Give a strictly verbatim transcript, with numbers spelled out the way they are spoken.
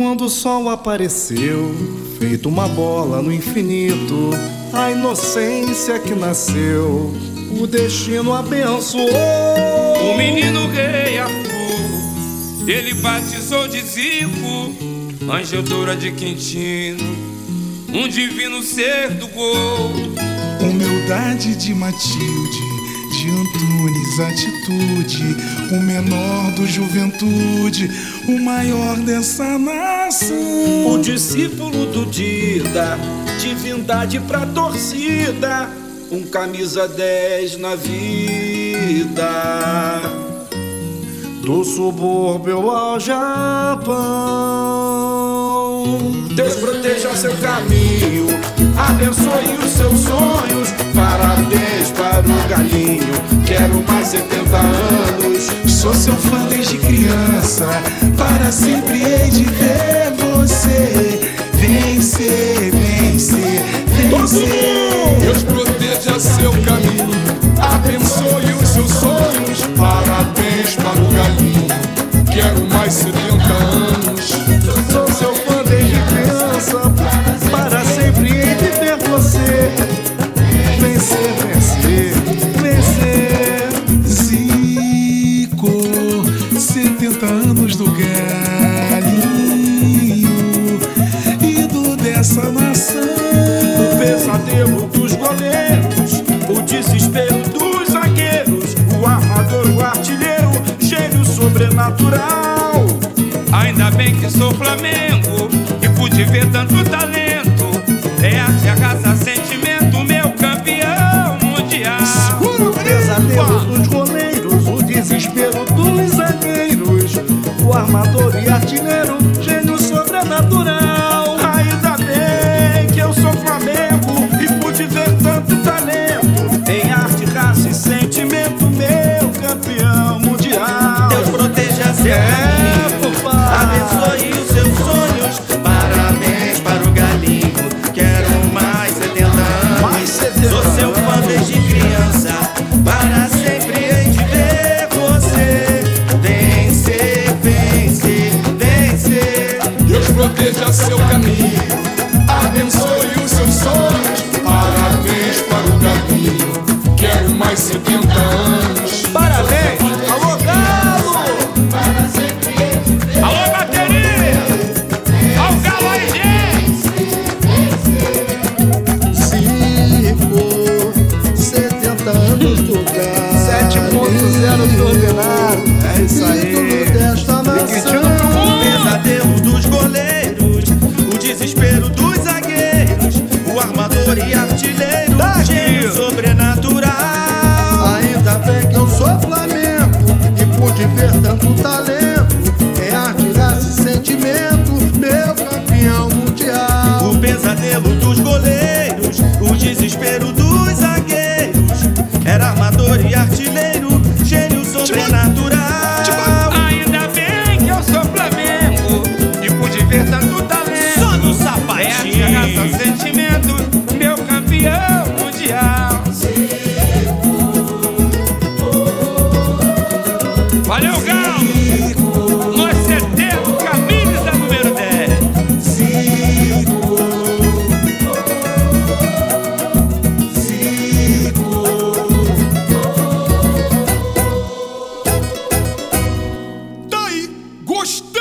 Quando o sol apareceu, feito uma bola no infinito, a inocência que nasceu, o destino abençoou. O menino rei Arthur, ele batizou de Zico, Angeldora de Quintino, um divino ser do gol. Humildade de Matilde, de Antunes, atitude, o menor do Juventude, o maior dessa nação. O discípulo do Dida, divindade pra torcida, um camisa dez na vida. Do subúrbio ao Japão, Deus proteja seu caminho, abençoe os seus sonhos. Parabéns para o galinho, quero mais setenta anos. Sou seu fã desde criança, para sempre hei de ver você vencer, vencer, vencer. Deus proteja seu caminho, abençoe os seus sonhos. Parabéns para o galinho, quero mais setenta anos. sou seu fã desde criança, para sempre hei de ver você vencer, vencer, vencer. Zico, setenta anos do galinho, ídolo dessa nação. O pesadelo dos goleiros, o desespero dos zagueiros, o armador, o artilheiro, gênio sobrenatural. Ainda bem que sou Flamengo e pude ver tanto talento. É arte, a raça, sentimento, meu campeão mundial. O pesadelo dos goleiros, o desespero dos zagueiros, o armador e artilheiro, gênio sobrenatural. Ainda bem que eu sou Flamengo e pude ver tanto talento. Em arte, raça e sentimento, meu campeão mundial. Deus proteja seu caminho, abençoe os seus sonhos. Parabéns para o galinho, quero mais setenta anos. Sou seu fã desde criança, para sempre hei de ver você vencer, vencer, vencer. Deus proteja seu caminho, abençoe os seus sonhos. Parabéns para o galinho, quero mais setenta anos. Parabéns! Alô, Galo! Alô, bateria! Ao galo aí, gente! Zico, setenta anos do galo, sete ponto zero coordenado. É isso aí. Ídolo desta nação. O pesadelo dos goleiros, o desespero dos zagueiros, o armador e artilheiro, gênio sobrenatural. Ainda bem que eu sou Flamengo e pude ver tanto talento. Em arte, raça e sentimento, meu campeão mundial. O pesadelo dos goleiros, o desespero dos zagueiros, era armador e artilheiro, gênio sobrenatural. Ainda bem que eu sou Flamengo e pude ver tanto talento. Só no É arte, a sapatinho. raça, sentimento, meu campeão mundial. Valeu, Galo! Nós cedemos camisa número dez. Zico, Zico. Daí, gostei.